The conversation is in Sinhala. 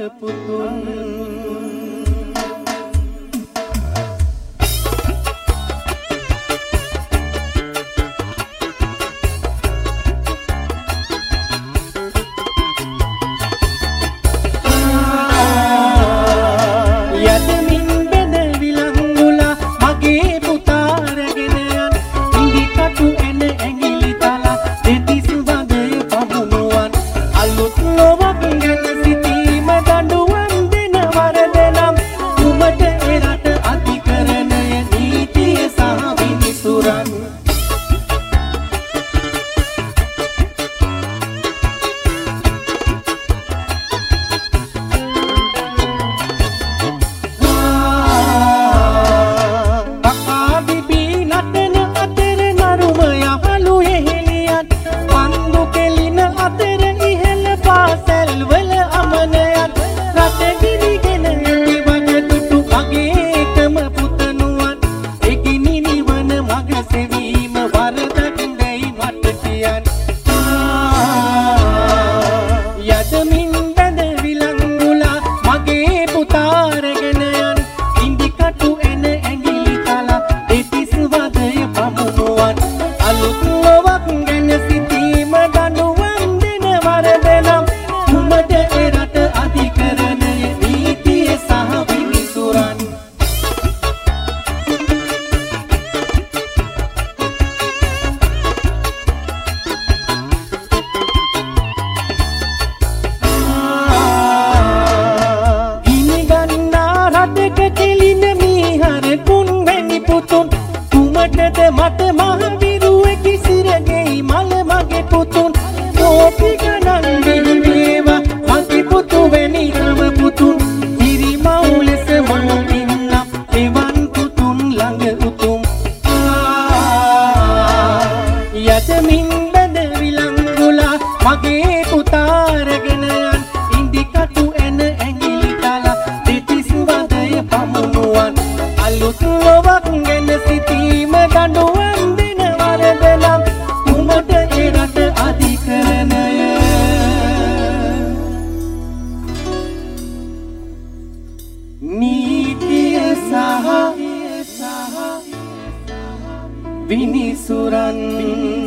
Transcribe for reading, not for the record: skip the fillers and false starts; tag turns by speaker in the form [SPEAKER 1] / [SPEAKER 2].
[SPEAKER 1] පුතුන් මට මහවිරුවෙක් සිරගෙයි මල මගේ පුතුන් කෝපි ගණන් වේවා මගේ පුතු වෙනි නම පුතුන් හිරිමව් ලෙස මම ඉන්න එවන් පුතුන් ළඟ උතුම් යතමින් බඳ විලංගුලා මගේ පුතා රැගෙන යන් ඉන්දි කටු එන ඇඟිලි තලා දෙතිස් වදය පමුණුවන් අලුත් ලොවක් ගැන සිටීම දඬුවම් දෙන වරදනම් කුමට ඒ රට අධිකරණය නීතිය සහ විනිසුරන්